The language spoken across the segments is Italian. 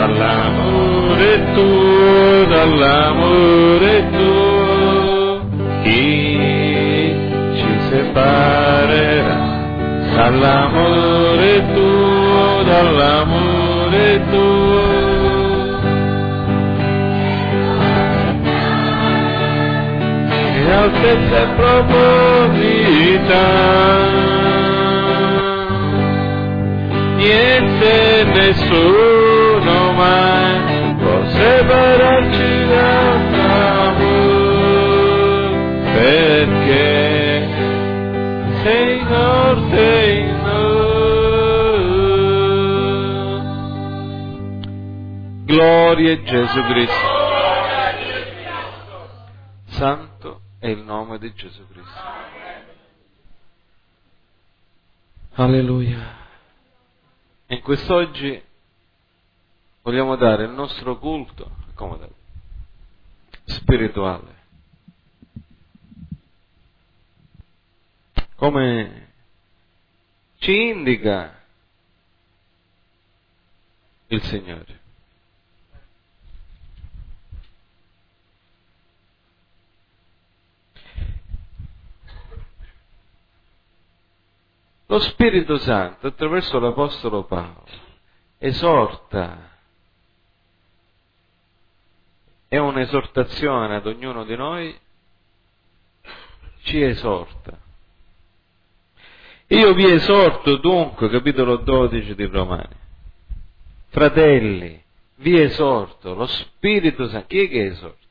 dall'amore tuo, chi ci separerà? Dall'amore tuo, che altezza e profondità, niente, nessuno mai può separarci dal amore, perché sei forte in noi. Gloria a Gesù Cristo. Santo è il nome di Gesù Cristo. Alleluia. In quest'oggi vogliamo dare il nostro culto spirituale, come ci indica il Signore. Lo Spirito Santo, attraverso l'Apostolo Paolo, esorta, è un'esortazione ad ognuno di noi, ci esorta. Io vi esorto dunque, capitolo 12 di Romani, fratelli, vi esorto, lo Spirito Santo, chi è che esorta?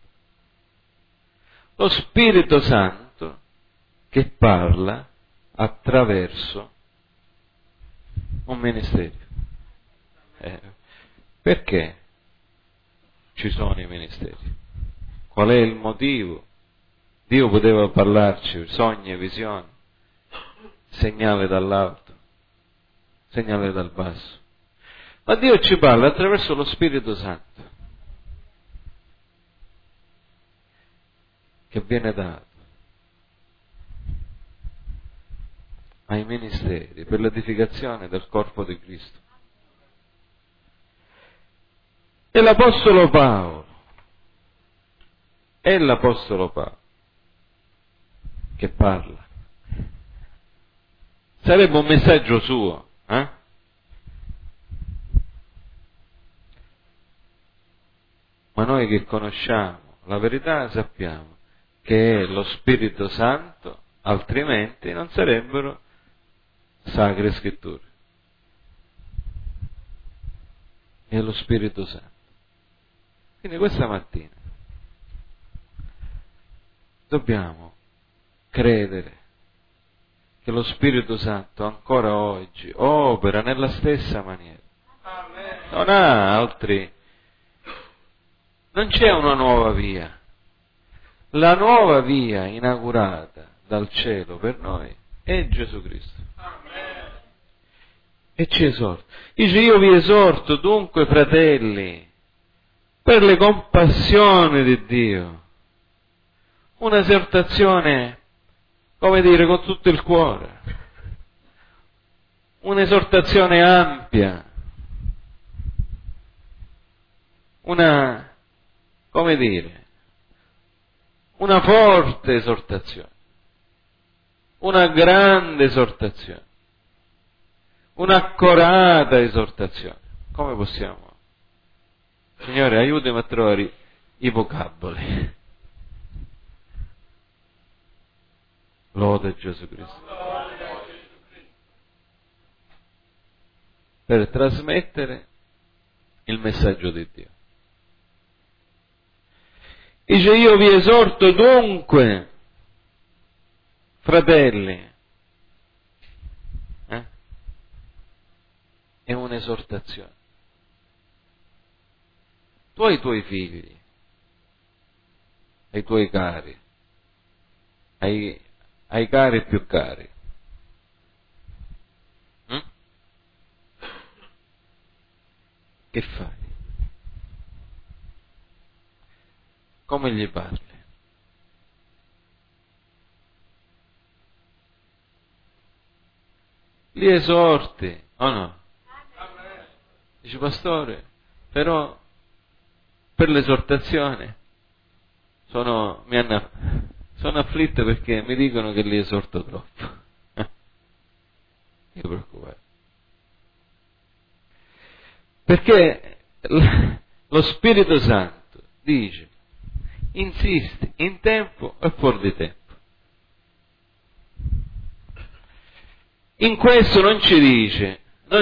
Lo Spirito Santo che parla attraverso un ministero. Perché ci sono i ministeri? Qual è il motivo? Dio poteva parlarci sogni e visioni, segnale dall'alto, segnale dal basso, ma Dio ci parla attraverso lo Spirito Santo che viene dato ai ministeri per l'edificazione del corpo di Cristo. E l'Apostolo Paolo, è l'Apostolo Paolo che parla. Sarebbe un messaggio suo, Ma noi che conosciamo la verità sappiamo che è lo Spirito Santo, altrimenti non sarebbero Sacre Scritture. È lo Spirito Santo. Quindi questa mattina dobbiamo credere che lo Spirito Santo ancora oggi opera nella stessa maniera. Non ha altri, non c'è una nuova via. La nuova via inaugurata dal cielo per noi è Gesù Cristo. E ci esorta. Dice: io vi esorto dunque, fratelli, per le compassioni di Dio. Un'esortazione, come dire, con tutto il cuore. Un'esortazione ampia. Una, come dire, una forte esortazione. Una grande esortazione. Un'accorata esortazione. Come possiamo? Signore, aiutami a trovare i vocaboli. Lode Gesù Cristo. Per trasmettere il messaggio di Dio. Dice: io vi esorto dunque, fratelli. È un'esortazione. Tu hai i tuoi figli, ai tuoi cari, ai cari più cari. Che fai? Come gli parli? Li esorti, o no? Dice: pastore, però per l'esortazione sono afflitto perché mi dicono che li esorto troppo. Io preoccupato. Perché lo Spirito Santo dice, insisti in tempo e fuori di tempo. In questo non ci dice,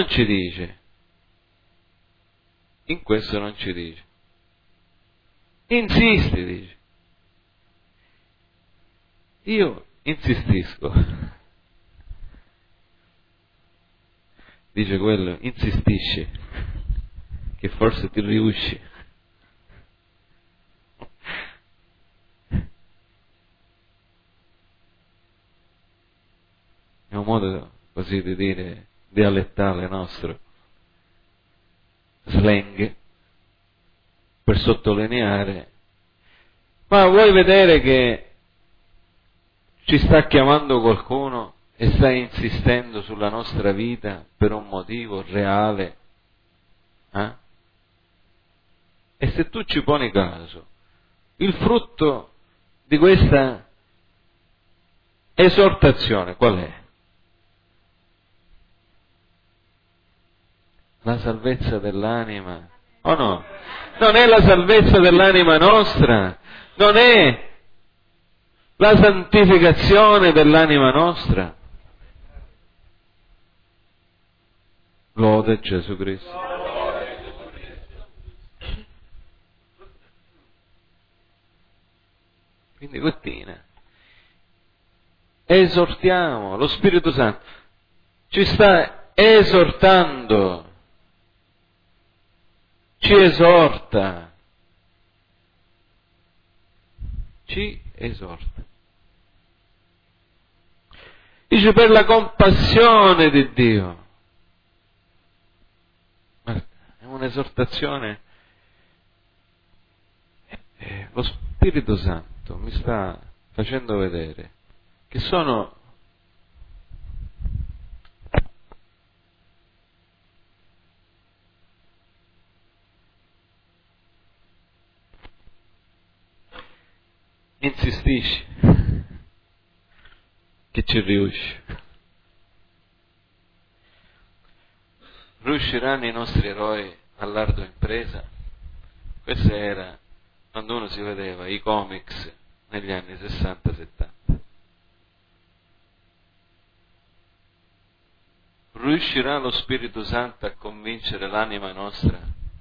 in questo non ci dice. Insisti, dice. Io insistisco. Dice quello, insistisci, che forse ti riusci. È un modo così di dire dialettale nostro, slang, per sottolineare. Ma vuoi vedere che ci sta chiamando qualcuno e sta insistendo sulla nostra vita per un motivo reale? E se tu ci poni caso, il frutto di questa esortazione qual è? La salvezza dell'anima, o no? Non è la salvezza dell'anima nostra, non è la santificazione dell'anima nostra. Lode Gesù Cristo. Quindi mattina esortiamo, lo Spirito Santo ci sta esortando, ci esorta, dice per la compassione di Dio. È un'esortazione. Lo Spirito Santo mi sta facendo vedere che sono insistisci che ci riusci. Riusciranno i nostri eroi all'ardua impresa? Questa era quando uno si vedeva i comics negli anni 60-70. Riuscirà lo Spirito Santo a convincere l'anima nostra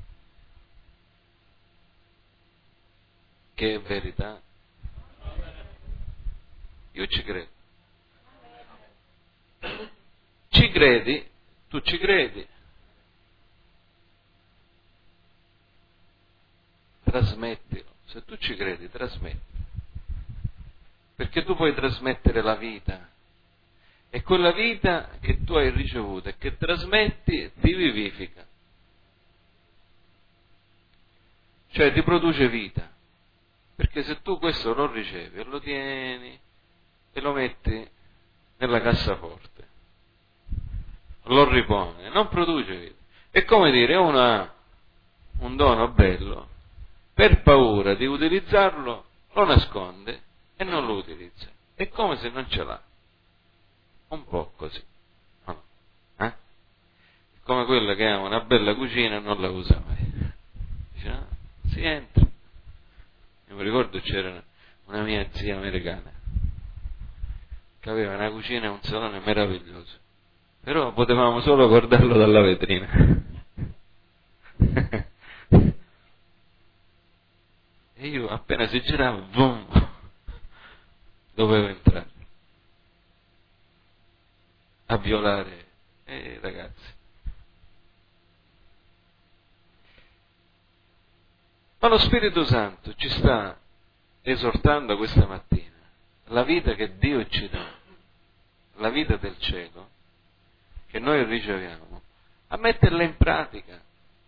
che è verità? Io ci credo. Ci credi? Tu ci credi? Trasmettilo. Se tu ci credi, trasmettilo. Perché tu puoi trasmettere la vita. E quella vita che tu hai ricevuto e che trasmetti ti vivifica. Cioè ti produce vita. Perché se tu questo lo ricevi e lo tieni e lo metti nella cassaforte, lo ripone, non produce vita. È come dire, uno ha un dono bello, per paura di utilizzarlo lo nasconde e non lo utilizza. È come se non ce l'ha. Un po' così. No? È come quello che ha una bella cucina e non la usa mai. Dice, no, si entra. Io mi ricordo c'era una mia zia americana che aveva una cucina e un salone meraviglioso, però potevamo solo guardarlo dalla vetrina. E io appena si girava, boom, dovevo entrare a violare ragazzi. Ma lo Spirito Santo ci sta esortando questa mattina. La vita che Dio ci dà, la vita del cielo, che noi riceviamo, a metterla in pratica.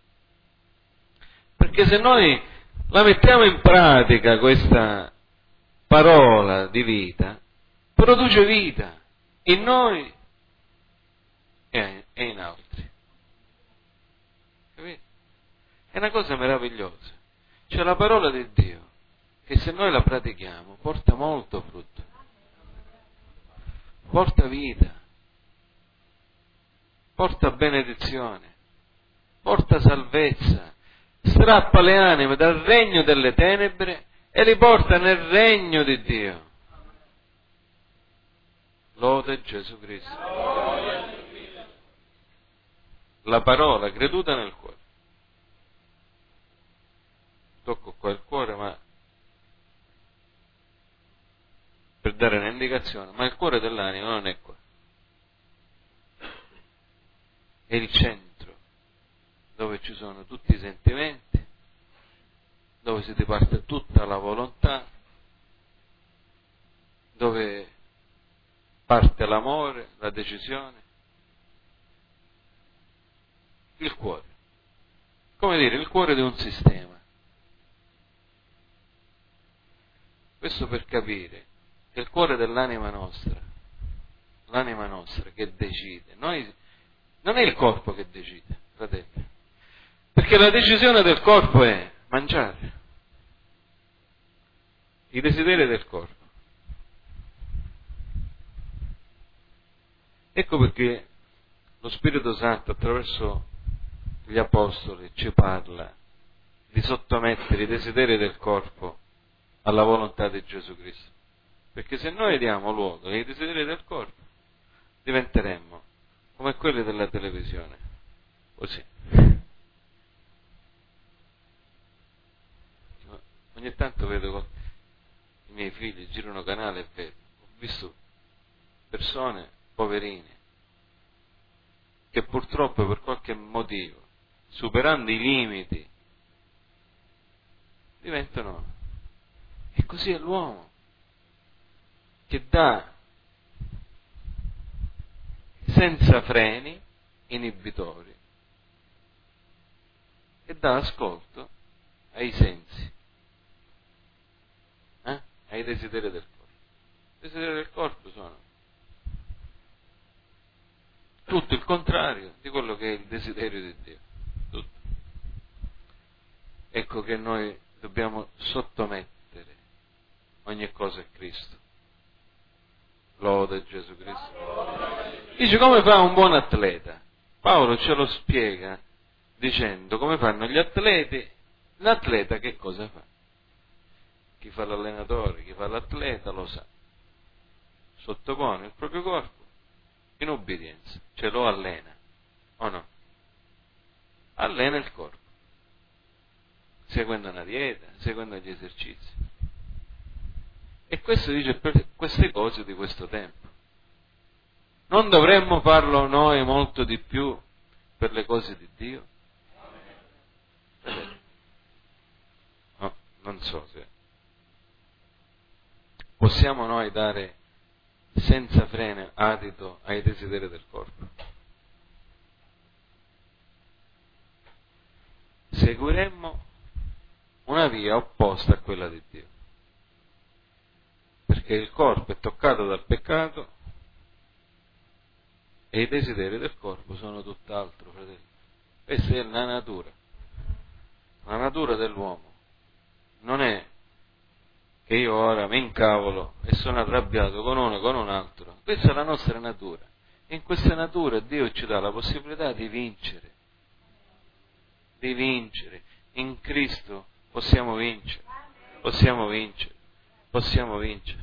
Perché se noi la mettiamo in pratica, questa parola di vita, produce vita in noi e in altri. Capito? È una cosa meravigliosa. C'è la parola di Dio che se noi la pratichiamo porta molto frutto, porta vita, porta benedizione, porta salvezza, strappa le anime dal regno delle tenebre e li porta nel regno di Dio. Lode Gesù Cristo. La parola creduta nel cuore. Tocco qua il cuore, ma per dare un'indicazione, ma il cuore dell'anima non è qua. È il centro dove ci sono tutti i sentimenti, dove si diparte tutta la volontà, dove parte l'amore, la decisione. Il cuore. Come dire, il cuore di un sistema. Questo per capire che il cuore dell'anima nostra, l'anima nostra che decide, non è il corpo che decide, fratelli, perché la decisione del corpo è mangiare, i desideri del corpo. Ecco perché lo Spirito Santo attraverso gli Apostoli ci parla di sottomettere i desideri del corpo alla volontà di Gesù Cristo. Perché se noi diamo luogo ai desideri del corpo, diventeremmo come quelli della televisione, così. Ogni tanto vedo i miei figli girano canale e vedo, ho visto persone poverine che purtroppo per qualche motivo, superando i limiti, diventano. E così è l'uomo che dà senza freni inibitori e dà ascolto ai sensi, ai desideri del corpo. I desideri del corpo sono tutto il contrario di quello che è il desiderio di Dio. Tutto. Ecco che noi dobbiamo sottomettere ogni cosa a Cristo. Lode Gesù Cristo. Dice come fa un buon atleta. Paolo ce lo spiega dicendo come fanno gli atleti. L'atleta che cosa fa? Chi fa l'allenatore, chi fa l'atleta lo sa. Sottopone il proprio corpo in obbedienza, cioè lo allena, o no? Allena il corpo, seguendo una dieta, seguendo gli esercizi. E questo dice per queste cose di questo tempo. Non dovremmo farlo noi molto di più per le cose di Dio? No, non so se possiamo noi dare senza freno adito ai desideri del corpo. Seguiremmo una via opposta a quella di Dio, perché il corpo è toccato dal peccato e i desideri del corpo sono tutt'altro, fratelli. Questa è la natura dell'uomo. Non è che io ora mi incavolo e sono arrabbiato con uno e con un altro. Questa è la nostra natura. E in questa natura Dio ci dà la possibilità di vincere. Di vincere. In Cristo possiamo vincere. Possiamo vincere. Possiamo vincere.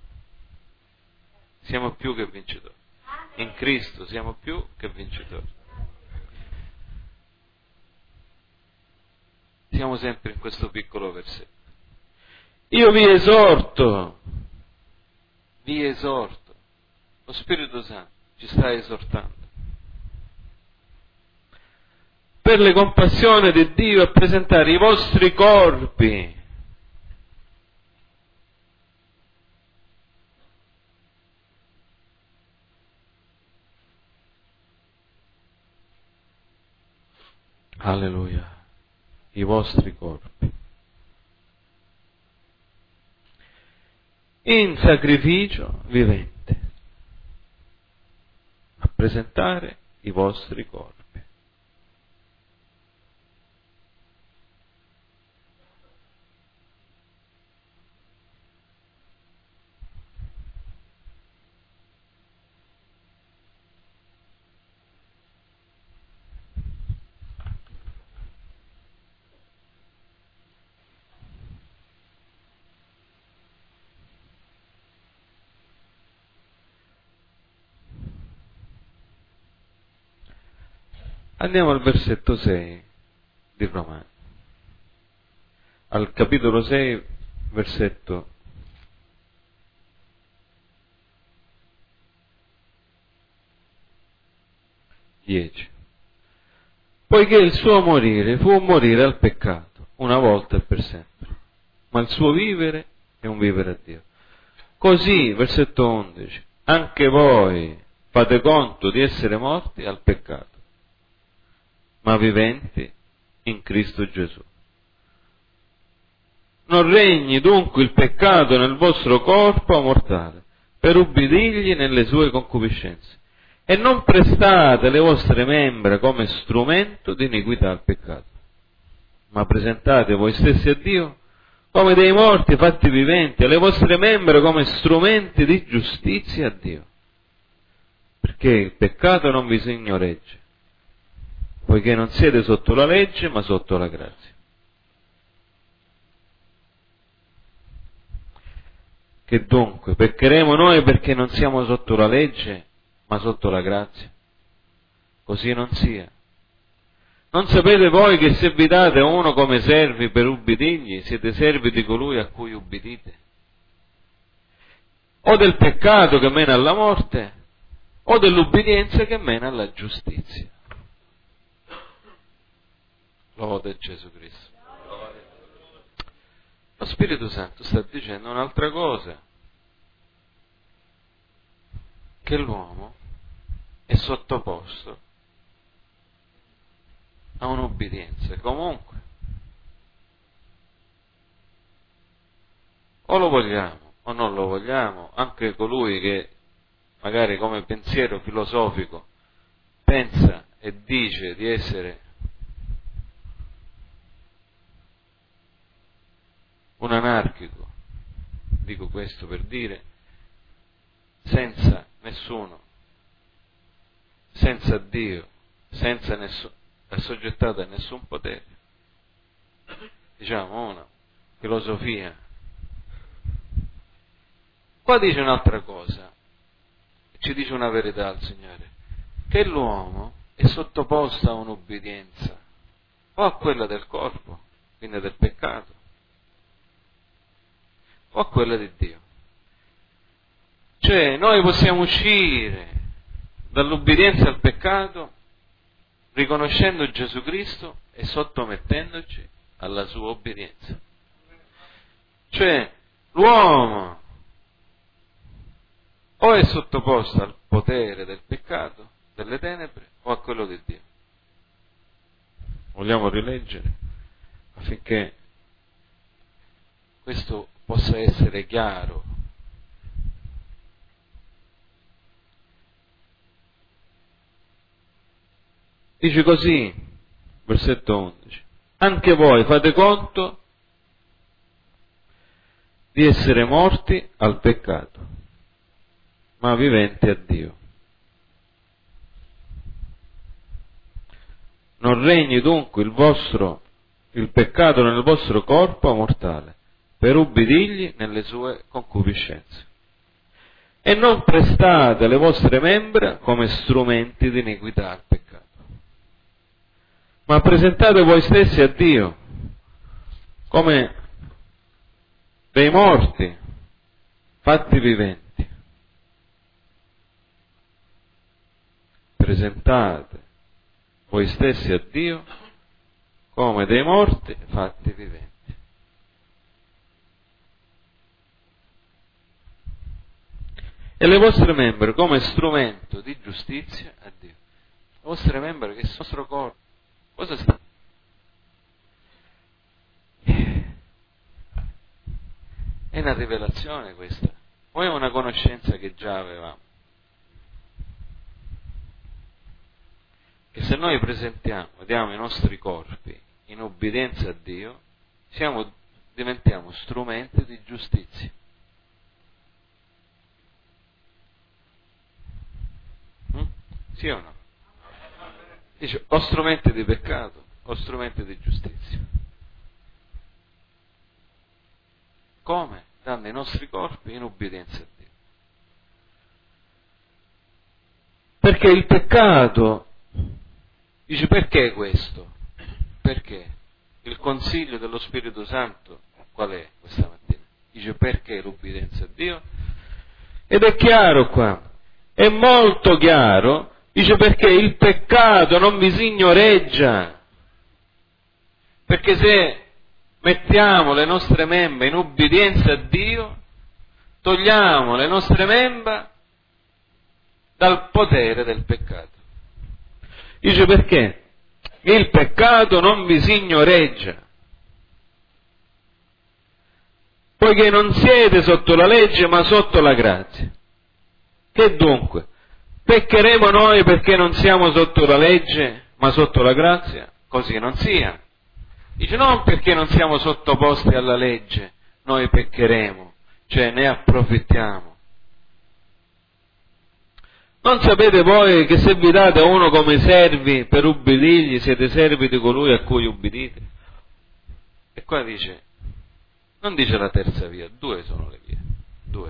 Siamo più che vincitori. In Cristo siamo più che vincitori. Siamo sempre in questo piccolo versetto. Io vi esorto, lo Spirito Santo ci sta esortando, per le compassioni di Dio a presentare i vostri corpi alleluia, i vostri corpi in sacrificio vivente, a presentare i vostri corpi. Andiamo al versetto 6 di Romani, al capitolo 6, versetto 10. Poiché il suo morire fu un morire al peccato, una volta e per sempre, ma il suo vivere è un vivere a Dio. Così, versetto 11, anche voi fate conto di essere morti al peccato, ma viventi in Cristo Gesù. Non regni dunque il peccato nel vostro corpo mortale, per ubbidirgli nelle sue concupiscenze. E non prestate le vostre membra come strumento di iniquità al peccato, ma presentate voi stessi a Dio come dei morti fatti viventi, e le vostre membra come strumenti di giustizia a Dio. Perché il peccato non vi signoreggia, poiché non siete sotto la legge, ma sotto la grazia. Che dunque, peccheremo noi perché non siamo sotto la legge, ma sotto la grazia? Così non sia. Non sapete voi che se vi date a uno come servi per ubbidirgli, siete servi di colui a cui ubbidite? O del peccato che mena alla morte, o dell'ubbidienza che mena alla giustizia. Lode Gesù Cristo. Lo Spirito Santo sta dicendo un'altra cosa, che l'uomo è sottoposto a un'ubbidienza comunque. O lo vogliamo o non lo vogliamo, anche colui che magari come pensiero filosofico pensa e dice di essere un anarchico, dico questo per dire, senza nessuno, senza Dio, senza assoggettato a nessun potere, diciamo una filosofia. Qua dice un'altra cosa, ci dice una verità al Signore, che l'uomo è sottoposto a un'ubbidienza, o a quella del corpo, quindi del peccato, o a quella di Dio. Cioè, noi possiamo uscire dall'ubbidienza al peccato riconoscendo Gesù Cristo e sottomettendoci alla sua obbedienza. Cioè, l'uomo o è sottoposto al potere del peccato, delle tenebre, o a quello di Dio. Vogliamo rileggere affinché questo possa essere chiaro. Dice così, versetto 11, anche voi fate conto di essere morti al peccato, ma viventi a Dio. Non regni dunque il peccato nel vostro corpo mortale, per ubbidirgli nelle sue concupiscenze. E non prestate le vostre membra come strumenti di iniquità al peccato, ma presentate voi stessi a Dio come dei morti fatti viventi. Presentate voi stessi a Dio come dei morti fatti viventi. E le vostre membra come strumento di giustizia a Dio. Le vostre membra che sono il nostro corpo. Cosa sta? È una rivelazione questa, o è una conoscenza che già avevamo? Che se noi diamo i nostri corpi in obbedienza a Dio, diventiamo strumenti di giustizia. Sì o no? Dice, o strumenti di peccato o strumenti di giustizia. Come? Dando i nostri corpi in obbedienza a Dio. Perché il peccato Dice, perché questo? Perché? Il consiglio dello Spirito Santo qual è questa mattina? Dice, perché l'ubbidienza a Dio? Ed è chiaro qua, è molto chiaro, dice perché il peccato non vi signoreggia, perché se mettiamo le nostre membra in ubbidienza a Dio, togliamo le nostre membra dal potere del peccato. Dice perché il peccato non vi signoreggia, poiché non siete sotto la legge ma sotto la grazia. Che dunque? Peccheremo noi perché non siamo sotto la legge ma sotto la grazia? Così non sia. Dice non perché non siamo sottoposti alla legge noi peccheremo, cioè ne approfittiamo. Non sapete voi che se vi date a uno come servi per ubbidirgli siete servi di colui a cui ubbidite? E qua dice, non dice la terza via, due sono le vie, due.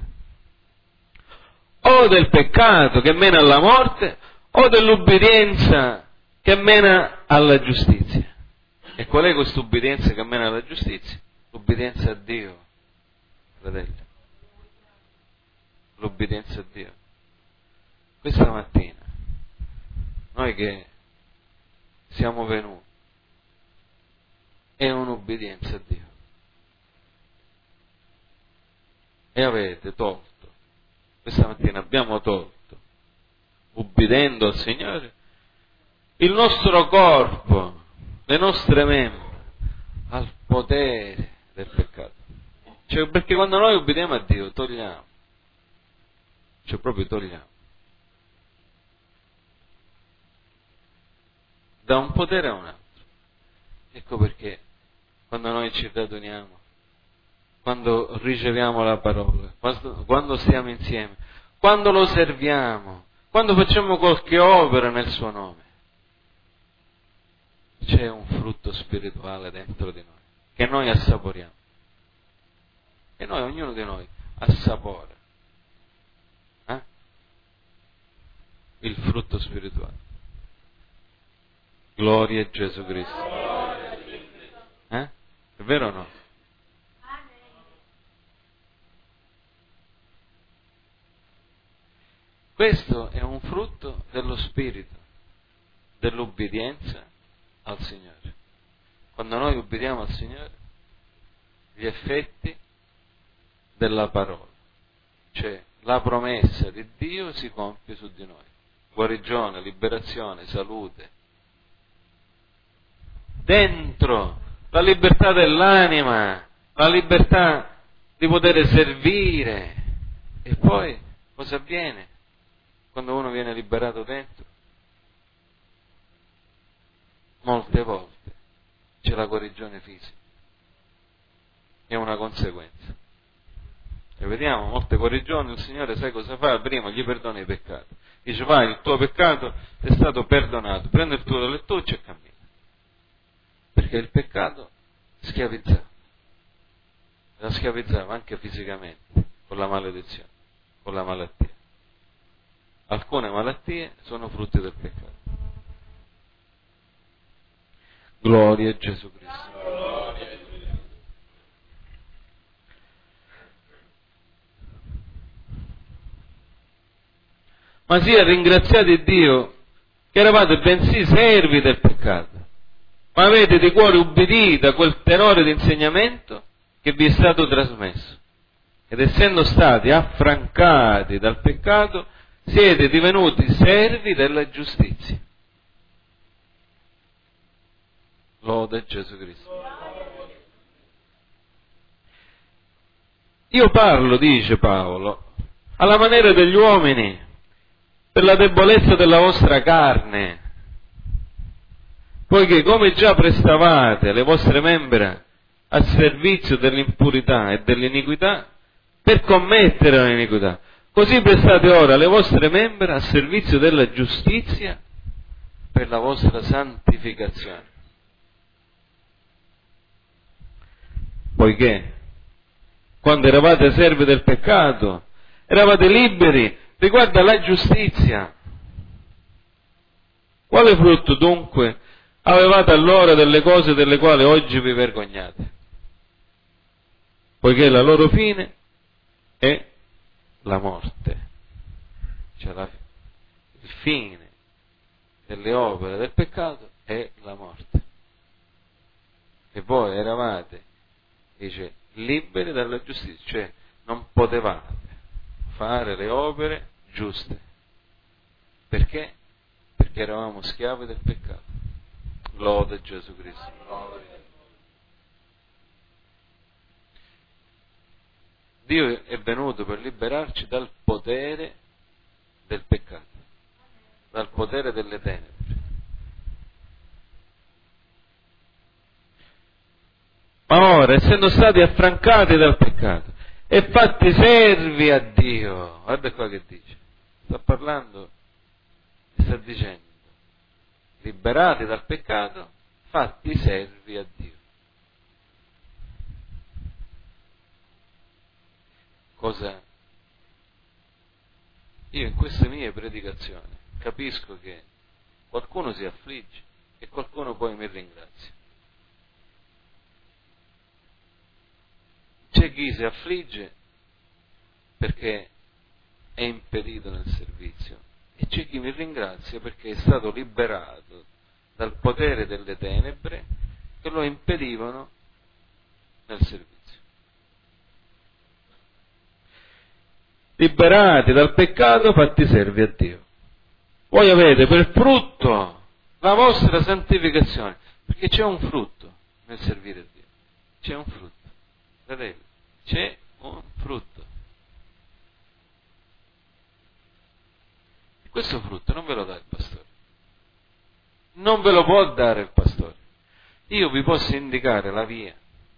O del peccato che mena alla morte, o dell'ubbidienza che mena alla giustizia. E qual è questa ubbidienza che mena alla giustizia? L'ubbidienza a Dio, fratelli. L'ubbidienza a Dio. Questa mattina, noi che siamo venuti, è un'ubbidienza a Dio. E avete tolto, questa mattina abbiamo tolto, ubbidendo al Signore, il nostro corpo, le nostre membra, al potere del peccato. Cioè, perché quando noi ubbidiamo a Dio, togliamo, cioè proprio togliamo, da un potere a un altro. Ecco perché quando noi ci raduniamo, quando riceviamo la parola, quando stiamo insieme, quando lo serviamo, quando facciamo qualche opera nel suo nome, c'è un frutto spirituale dentro di noi, che noi assaporiamo. E noi, ognuno di noi, assapora il frutto spirituale. Gloria a Gesù Cristo. È vero o no? Questo è un frutto dello Spirito, dell'ubbidienza al Signore. Quando noi ubbidiamo al Signore, gli effetti della parola, cioè la promessa di Dio si compie su di noi. Guarigione, liberazione, salute. Dentro la libertà dell'anima, la libertà di poter servire. E poi cosa avviene quando uno viene liberato dentro? Molte volte c'è la guarigione fisica, è una conseguenza. E vediamo, molte guarigioni, il Signore sai cosa fa? Prima gli perdona i peccati. Dice, vai, il tuo peccato è stato perdonato, prendi il tuo lettuccio e cammina. Perché il peccato schiavizzava, la schiavizzava anche fisicamente, con la maledizione, con la malattia. Alcune malattie sono frutti del peccato. Gloria a Gesù Cristo. Ma sia ringraziati Dio che eravate bensì servi del peccato, ma avete di cuore ubbidito a quel tenore di insegnamento che vi è stato trasmesso. Ed essendo stati affrancati dal peccato, siete divenuti servi della giustizia. Lode Gesù Cristo. Io parlo, dice Paolo, alla maniera degli uomini, per la debolezza della vostra carne, poiché come già prestavate le vostre membra al servizio dell'impurità e dell'iniquità, per commettere l'iniquità, così prestate ora le vostre membra al servizio della giustizia per la vostra santificazione. Poiché quando eravate servi del peccato, eravate liberi riguardo alla giustizia. Quale frutto dunque avevate allora delle cose delle quali oggi vi vergognate? Poiché la loro fine è la morte. Cioè il fine delle opere del peccato è la morte. E voi eravate, dice, liberi dalla giustizia, cioè non potevate fare le opere giuste. Perché? Perché eravamo schiavi del peccato. Lode Gesù Cristo. Dio è venuto per liberarci dal potere del peccato, dal potere delle tenebre. Ma ora, essendo stati affrancati dal peccato e fatti servi a Dio, guarda qua che dice, sta parlando, sta dicendo, liberati dal peccato, fatti servi a Dio. Cosa? Io in queste mie predicazioni capisco che qualcuno si affligge e qualcuno poi mi ringrazia. C'è chi si affligge perché è impedito nel servizio e c'è chi mi ringrazia perché è stato liberato dal potere delle tenebre che lo impedivano nel servizio. Liberati dal peccato, fatti servi a Dio. Voi avete per frutto la vostra santificazione, perché c'è un frutto nel servire a Dio. C'è un frutto, fratelli, c'è un frutto. E questo frutto non ve lo dà il pastore. Non ve lo può dare il pastore. Io vi posso indicare la via.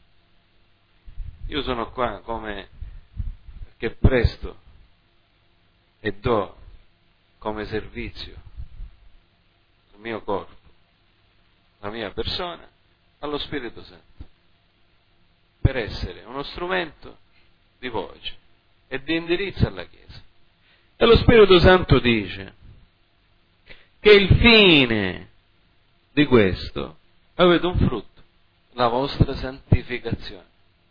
Io sono qua come che presto e do come servizio il mio corpo, la mia persona, allo Spirito Santo, per essere uno strumento di voce e di indirizzo alla Chiesa. E lo Spirito Santo dice che il fine di questo avete un frutto, la vostra santificazione.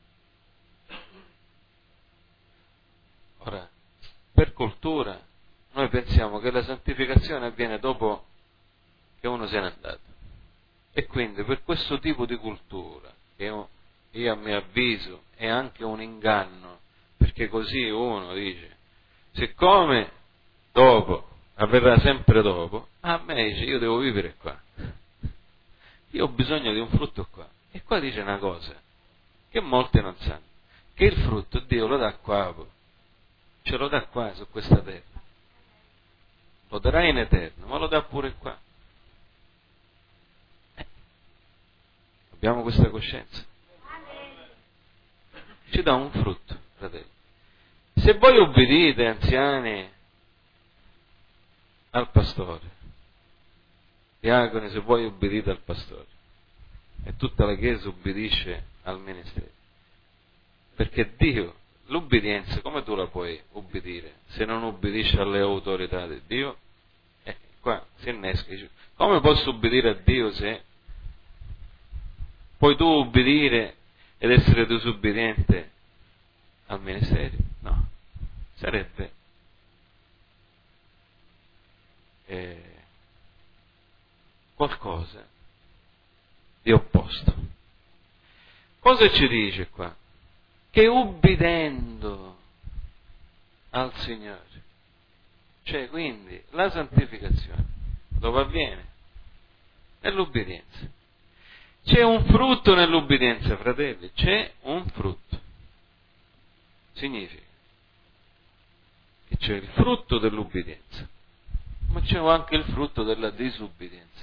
Ora, per cultura, noi pensiamo che la santificazione avviene dopo che uno se n'è andato. E quindi per questo tipo di cultura, che io a mio avviso è anche un inganno, perché così uno dice, siccome dopo, avverrà sempre dopo, a me dice, io devo vivere qua. Io ho bisogno di un frutto qua. E qua dice una cosa, che molti non sanno, che il frutto Dio lo dà qua, ce lo dà qua su questa terra. Lo darà in eterno, ma lo dà pure qua. Abbiamo questa coscienza. Ci dà un frutto, fratelli. Se voi obbedite, anziani, al pastore, diaconi, se voi obbedite al pastore, e tutta la Chiesa obbedisce al ministero, perché Dio, l'obbedienza, come tu la puoi obbedire se non obbedisci alle autorità di Dio? Qua si innesca, dice, come posso obbedire a Dio se puoi tu obbedire ed essere disobbediente al ministero? No, sarebbe qualcosa di opposto. Cosa ci dice qua? Che ubbidendo al Signore, cioè quindi la santificazione dove avviene? Nell'ubbidienza. C'è un frutto nell'ubbidienza, fratelli, c'è un frutto. Significa che c'è il frutto dell'ubbidienza, ma c'è anche il frutto della disubbidienza.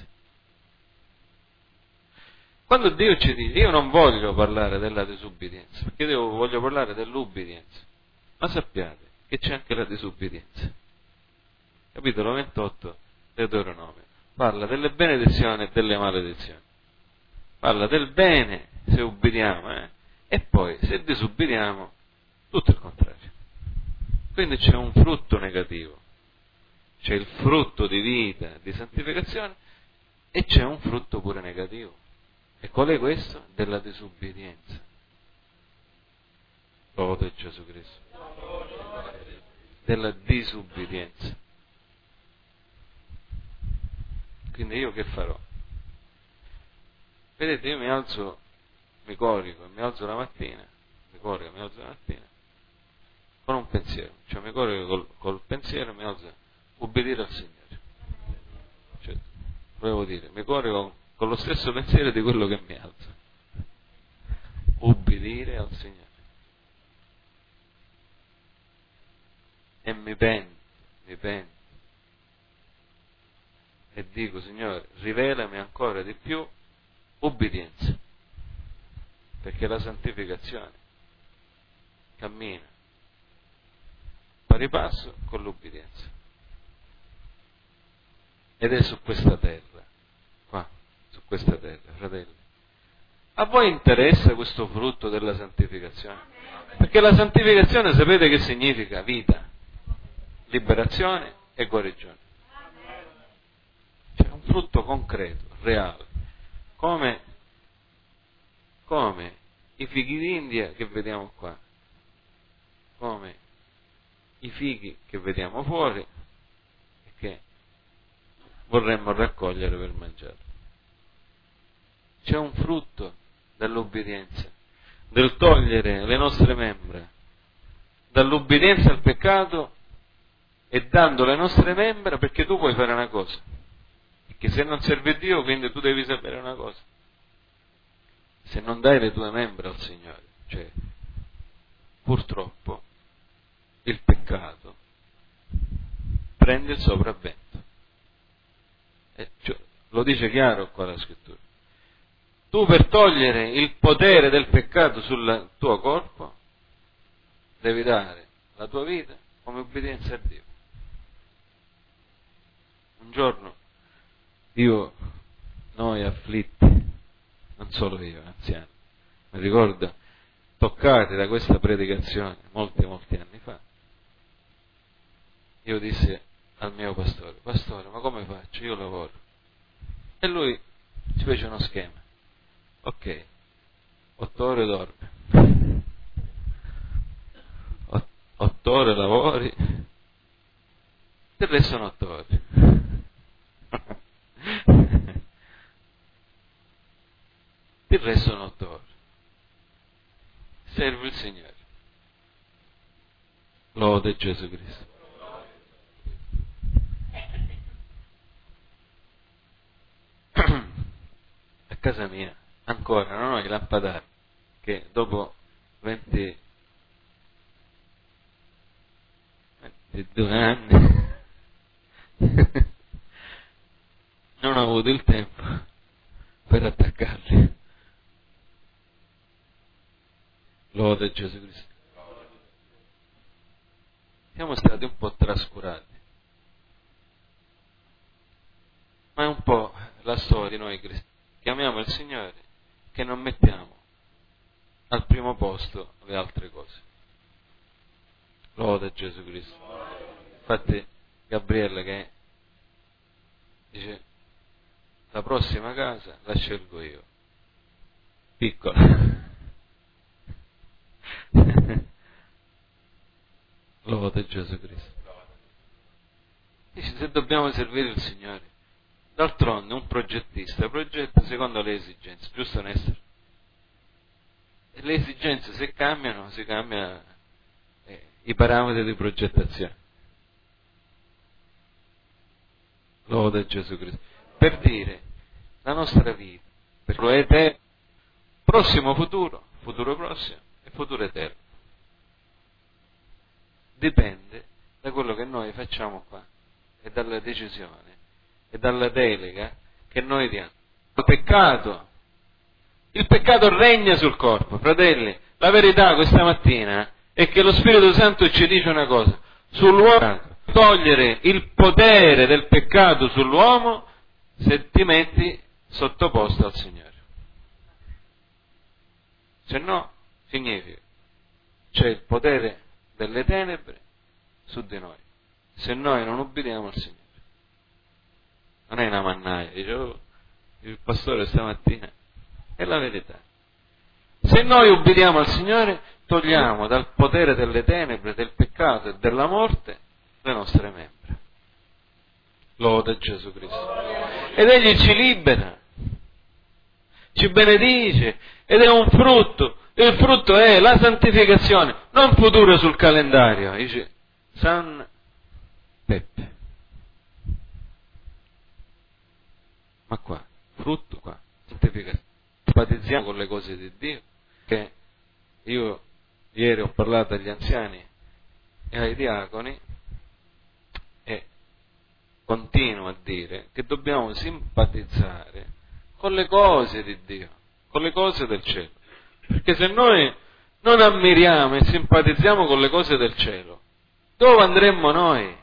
Quando Dio ci dice, io non voglio parlare della disubbidienza, perché voglio parlare dell'ubbidienza, ma sappiate che c'è anche la disubbidienza. Capitolo 28 Deuteronomio parla delle benedizioni e delle maledizioni. Parla del bene se ubbidiamo, e poi se disubbidiamo tutto il contrario. Quindi c'è un frutto negativo, c'è il frutto di vita, di santificazione, E c'è un frutto pure negativo. E qual è questo? Della disubbidienza. Lode Gesù Cristo. Della disubbidienza. Quindi io che farò? Vedete, io mi alzo, mi corico, mi alzo la mattina, con un pensiero, cioè mi corico col pensiero e mi alzo, ubbidire al Signore. Cioè, volevo dire, mi corico con lo stesso pensiero di quello che mi alzo. Ubbidire al Signore. E mi pento. E dico, Signore, rivelami ancora di più ubbidienza. Perché la santificazione cammina pari passo con l'ubbidienza. Ed è su questa terra, fratelli. A voi interessa questo frutto della santificazione? Perché la santificazione sapete che significa? Vita, liberazione e guarigione. Cioè un frutto concreto, reale, come i fighi d'India che vediamo qua, come i fighi che vediamo fuori e che vorremmo raccogliere per mangiare. C'è un frutto dell'obbedienza, del togliere le nostre membra dall'obbedienza al peccato e dando le nostre membra, perché tu puoi fare una cosa, perché se non serve a Dio, quindi tu devi sapere una cosa: se non dai le tue membra al Signore, cioè purtroppo il peccato prende il sopravvento. Cioè, lo dice chiaro qua la scrittura. Tu per togliere il potere del peccato sul tuo corpo devi dare la tua vita come obbedienza a Dio. Un giorno noi afflitti, non solo io, anziani, mi ricordo, toccati da questa predicazione molti anni fa, io dissi al mio pastore: ma come faccio? Io lavoro. E lui ci fece uno schema: ok, 8 ore dormi, 8 ore lavori, il resto sono 8 ore. Il resto sono 8 ore. Serve il Signore. Lode Gesù Cristo. A casa mia ancora non ho i lampadari che dopo 22 anni non ho avuto il tempo per attaccarli. Lode Gesù Cristo. Siamo stati un po' trascurati, ma è un po' la storia di noi cristiani. Chiamiamo il Signore che non mettiamo al primo posto le altre cose. Lode Gesù Cristo. Infatti Gabriele che dice: la prossima casa la scelgo io, piccola. Lode Gesù Cristo. Dice: se dobbiamo servire il Signore, d'altronde un progettista progetta secondo le esigenze, giusto Nestore? E le esigenze se cambiano, si cambiano i parametri di progettazione. Lode Gesù Cristo. Per dire, la nostra vita, per lo eterno, prossimo futuro prossimo e futuro eterno, dipende da quello che noi facciamo qua e dalla decisione e dalla delega che noi diamo. Il peccato regna sul corpo, fratelli. La verità questa mattina è che lo Spirito Santo ci dice una cosa: sull'uomo, togliere il potere del peccato sull'uomo se ti metti sottoposto al Signore. Se no, significa c'è il potere delle tenebre su di noi, se noi non ubbidiamo al Signore. Non è una mannaia, dice: oh, il pastore stamattina, è la verità. Se noi ubbidiamo al Signore, togliamo dal potere delle tenebre, del peccato e della morte le nostre membra. Lode Gesù Cristo. Ed Egli ci libera, ci benedice, ed è un frutto. Il frutto è la santificazione, non futuro sul calendario. Dice San Peppe. Ma qua, frutto qua, santificazione. Simpatizziamo con le cose di Dio, che io ieri ho parlato agli anziani e ai diaconi e continuo a dire che dobbiamo simpatizzare con le cose di Dio, con le cose del cielo. Perché se noi non ammiriamo e simpatizziamo con le cose del cielo, dove andremmo noi?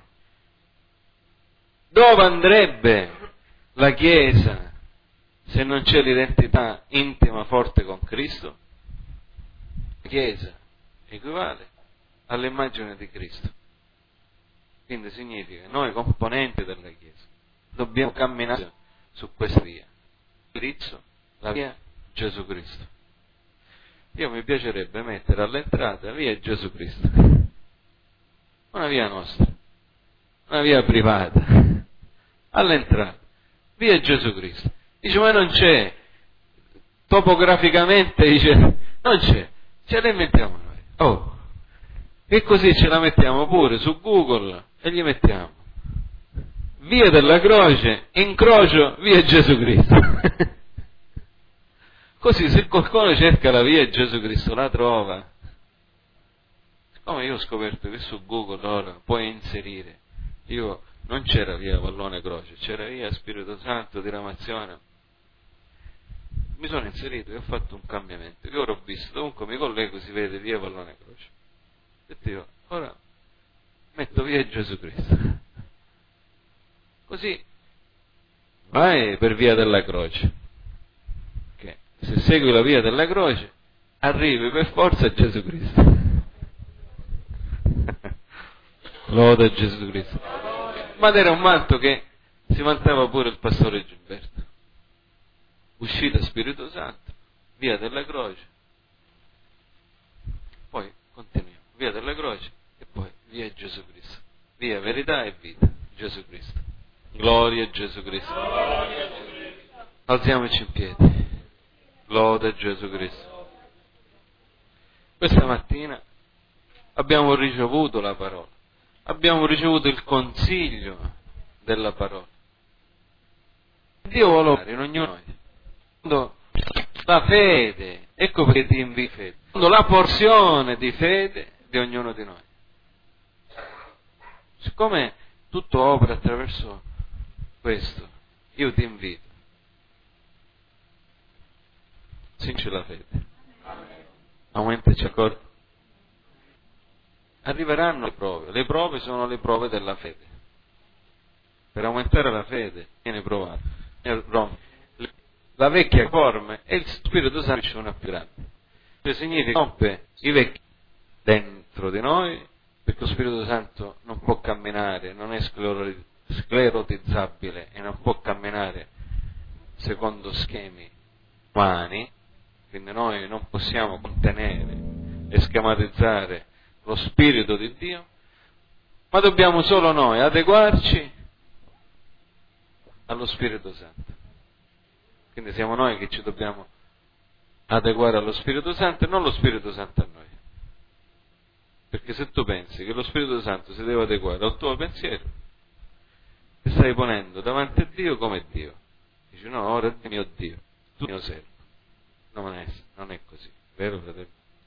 Dove andrebbe la Chiesa se non c'è l'identità intima forte con Cristo? La Chiesa equivale all'immagine di Cristo. Quindi significa noi componenti della Chiesa dobbiamo camminare su questa via. L'indirizzo, la via Gesù Cristo. Io mi piacerebbe mettere all'entrata via Gesù Cristo, una via nostra, una via privata, all'entrata, via Gesù Cristo. Dice, ma non c'è, topograficamente dice, non c'è, ce la inventiamo noi. Oh, e così ce la mettiamo pure su Google e gli mettiamo via della croce, incrocio via Gesù Cristo. Così se qualcuno cerca la via Gesù Cristo la trova. Siccome io ho scoperto che su Google ora puoi inserire, non c'era via Vallone Croce, c'era via Spirito Santo, diramazione. Mi sono inserito e ho fatto un cambiamento, che ora ho visto, ovunque mi collego si vede via Vallone Croce. E io, ora metto via Gesù Cristo. Così vai per via della croce. Se segui la via della croce, arrivi per forza a Gesù Cristo. Lode a Gesù Cristo. Ma era un manto che si vantava pure il pastore Gilberto. Uscita Spirito Santo, via della croce, poi continuiamo, via della croce e poi via Gesù Cristo. Via verità e vita, Gesù Cristo. Gloria a Gesù Cristo. Alziamoci in piedi. Lode a Gesù Cristo. Questa mattina abbiamo ricevuto la parola, abbiamo ricevuto il consiglio della parola. Dio vuole fare in ognuno di noi. La fede, ecco perché ti invio fede. La porzione di fede di ognuno di noi. Siccome tutto opera attraverso questo, io ti invito. Sinci la fede. Aumentaci accordo. Arriveranno le prove sono le prove della fede. Per aumentare la fede viene provato. La vecchia forma e il Spirito Santo ci sono più grande. Che significa rompe i vecchi dentro di noi, perché lo Spirito Santo non può camminare, non è sclerotizzabile e non può camminare secondo schemi umani. Quindi noi non possiamo contenere e schematizzare lo Spirito di Dio, ma dobbiamo solo noi adeguarci allo Spirito Santo. Quindi siamo noi che ci dobbiamo adeguare allo Spirito Santo e non lo Spirito Santo a noi. Perché se tu pensi che lo Spirito Santo si deve adeguare al tuo pensiero, ti stai ponendo davanti a Dio come Dio. Dici, no, ora è mio Dio, tu mio servo. No, non è così, vero fratello?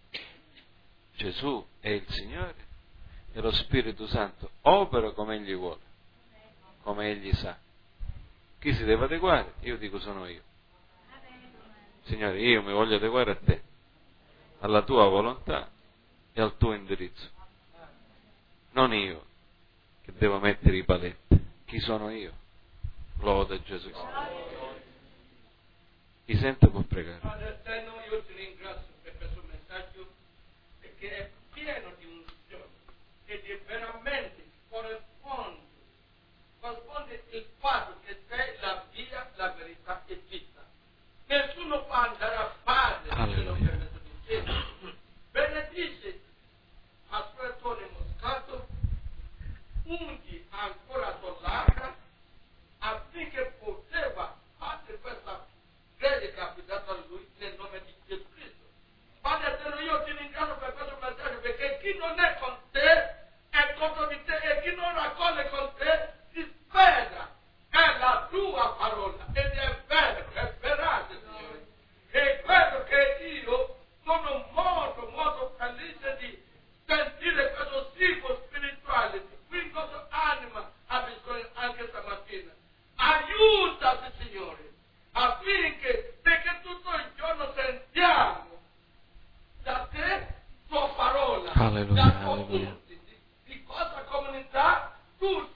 Gesù è il Signore e lo Spirito Santo opera come Egli vuole, come Egli sa. Chi si deve adeguare? Io dico sono io. Signore, io mi voglio adeguare a te, alla tua volontà e al tuo indirizzo. Non io che devo mettere i paletti. Chi sono io? Lode Gesù. Chi sente può pregare. Padre eterno, io ti ringrazio per questo messaggio perché è pieno di unzione e di veramente corrisponde il fatto che sei la via, la verità e vita. Alleluia, alleluia. tutti, di cosa comunità, tutti.